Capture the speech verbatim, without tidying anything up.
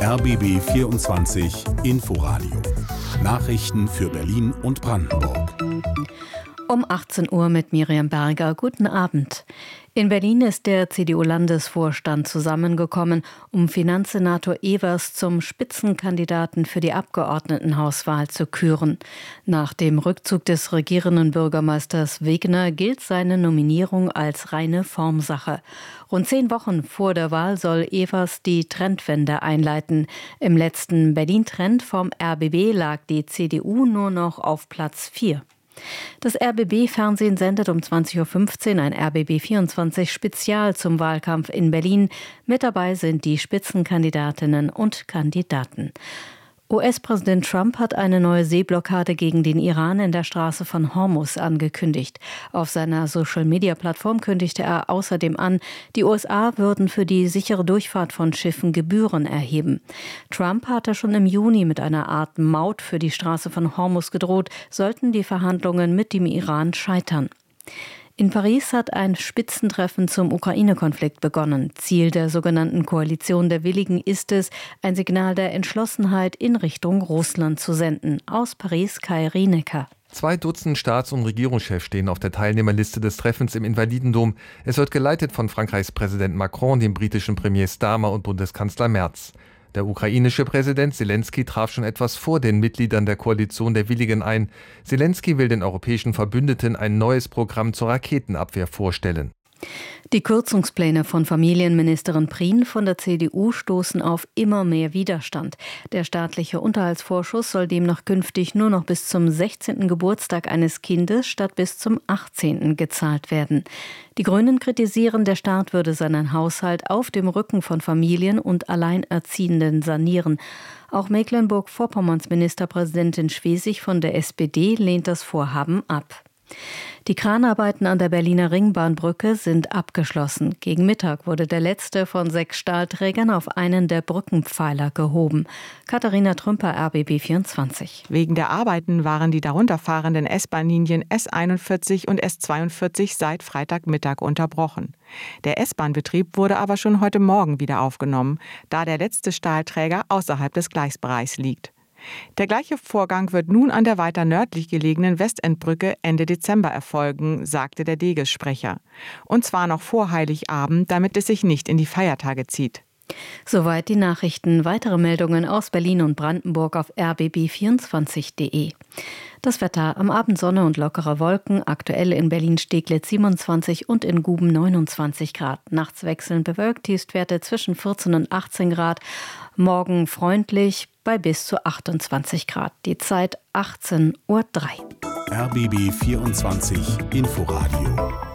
R B B vierundzwanzig Inforadio. Nachrichten für Berlin und Brandenburg. Um achtzehn Uhr mit Miriam Berger. Guten Abend. In Berlin ist der C D U-Landesvorstand zusammengekommen, um Finanzsenator Evers zum Spitzenkandidaten für die Abgeordnetenhauswahl zu küren. Nach dem Rückzug des regierenden Bürgermeisters Wegner gilt seine Nominierung als reine Formsache. Rund zehn Wochen vor der Wahl soll Evers die Trendwende einleiten. Im letzten Berlin-Trend vom R B B lag die C D U nur noch auf Platz vier. Das R B B-Fernsehen sendet um zwanzig Uhr fünfzehn ein R B B vierundzwanzig Spezial zum Wahlkampf in Berlin. Mit dabei sind die Spitzenkandidatinnen und Kandidaten. U S-Präsident Trump hat eine neue Seeblockade gegen den Iran in der Straße von Hormuz angekündigt. Auf seiner Social-Media-Plattform kündigte er außerdem an, die U S A würden für die sichere Durchfahrt von Schiffen Gebühren erheben. Trump hatte schon im Juni mit einer Art Maut für die Straße von Hormuz gedroht, sollten die Verhandlungen mit dem Iran scheitern. In Paris hat ein Spitzentreffen zum Ukraine-Konflikt begonnen. Ziel der sogenannten Koalition der Willigen ist es, ein Signal der Entschlossenheit in Richtung Russland zu senden. Aus Paris Kai Rienecker. Zwei Dutzend Staats- und Regierungschefs stehen auf der Teilnehmerliste des Treffens im Invalidendom. Es wird geleitet von Frankreichs Präsident Macron, dem britischen Premier Starmer und Bundeskanzler Merz. Der ukrainische Präsident Selenskyj traf schon etwas vor den Mitgliedern der Koalition der Willigen ein. Selenskyj will den europäischen Verbündeten ein neues Programm zur Raketenabwehr vorstellen. Die Kürzungspläne von Familienministerin Prien von der C D U stoßen auf immer mehr Widerstand. Der staatliche Unterhaltsvorschuss soll demnach künftig nur noch bis zum sechzehnten Geburtstag eines Kindes statt bis zum achtzehnten gezahlt werden. Die Grünen kritisieren, der Staat würde seinen Haushalt auf dem Rücken von Familien und Alleinerziehenden sanieren. Auch Mecklenburg-Vorpommerns Ministerpräsidentin Schwesig von der S P D lehnt das Vorhaben ab. Die Kranarbeiten an der Berliner Ringbahnbrücke sind abgeschlossen. Gegen Mittag wurde der letzte von sechs Stahlträgern auf einen der Brückenpfeiler gehoben. Katharina Trümper, R B B vierundzwanzig. Wegen der Arbeiten waren die darunterfahrenden S-Bahn-Linien S einundvierzig und S zweiundvierzig seit Freitagmittag unterbrochen. Der S-Bahn-Betrieb wurde aber schon heute Morgen wieder aufgenommen, da der letzte Stahlträger außerhalb des Gleisbereichs liegt. Der gleiche Vorgang wird nun an der weiter nördlich gelegenen Westendbrücke Ende Dezember erfolgen, sagte der Deges-Sprecher. Und zwar noch vor Heiligabend, damit es sich nicht in die Feiertage zieht. Soweit die Nachrichten. Weitere Meldungen aus Berlin und Brandenburg auf r b b vierundzwanzig punkt de. Das Wetter: am Abend Sonne und lockere Wolken, aktuell in Berlin-Steglitz siebenundzwanzig und in Guben neunundzwanzig Grad. Nachts wechselnd bewölkt, Tiefstwerte zwischen vierzehn und achtzehn Grad. Morgen freundlich bei bis zu achtundzwanzig Grad. Die Zeit achtzehn Uhr drei. R B B vierundzwanzig Inforadio.